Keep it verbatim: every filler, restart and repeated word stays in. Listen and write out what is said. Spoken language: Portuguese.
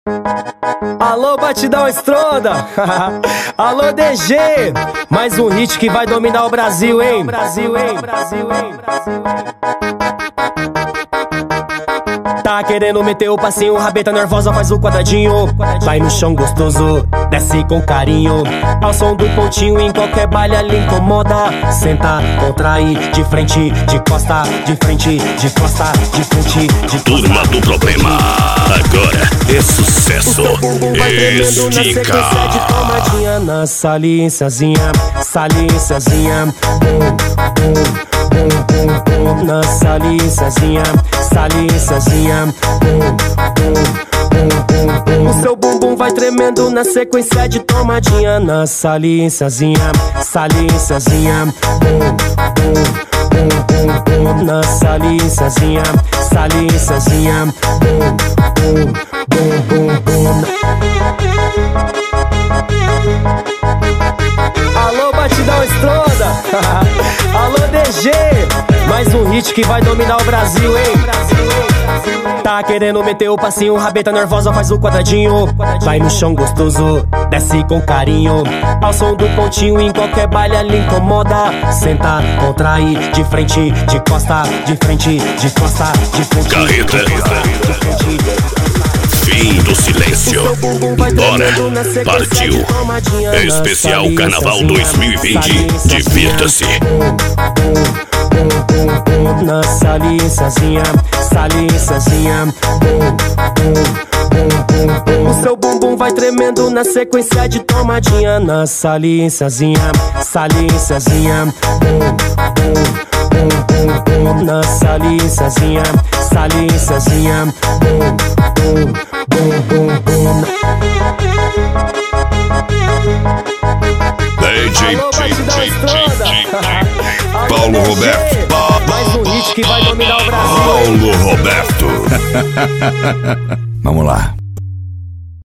Alô, Batidão Estronda. Alô, D G. Mais um hit que vai dominar o Brasil, hein? Brasil, hein? Brasil, hein? Brasil, hein? Tá querendo meter o passinho, rabeta nervosa, faz o quadradinho. Vai no chão gostoso, desce com carinho. Ao som do pontinho, em qualquer baile ali incomoda. Senta, contrai, de frente, de costa, de frente, de costa, de frente, de costa. Turma do Problema, agora é sucesso. Estica. De tomadinha na saliênciazinha, saliênciazinha. Bum, bum, bum, bum, bum. Na saliênciazinha, saliênciazinha. Bum, bum, bum, bum, bum. O seu bumbum vai tremendo na sequência de tomadinha na saliênciazinha, saliênciazinha. Bum, bum, bum, bum, bum. Na saliênciazinha, saliênciazinha. Bum, bum, bum, bum, bum. Alô, Batidão Estronda. Alô, D G. Mais um hit que vai dominar o Brasil, hein? Tá querendo meter o passinho, rabeta nervosa, faz o quadradinho. Vai no chão gostoso, desce com carinho. Ao som do pontinho, em qualquer baile ali incomoda. Senta, contrai, de frente, de costa, de frente, de costa, de frente. Carreta. Fim do silêncio. Bora, partiu. Especial Carnaval dois mil e vinte. Divirta-se. Na saliênciazinha, saliênciazinha. Bum, bum, bum, bum. O seu bumbum vai tremendo na sequência de tomadinha na saliênciazinha, saliênciazinha. Bum, bum, bum, bum, bum. Na saliênciazinha, saliênciazinha. Bum, bum, bum, bum, bum. D J Paulo Roberto. Mais um hit que vai dominar o Brasil. Paulo Roberto. Vamos lá.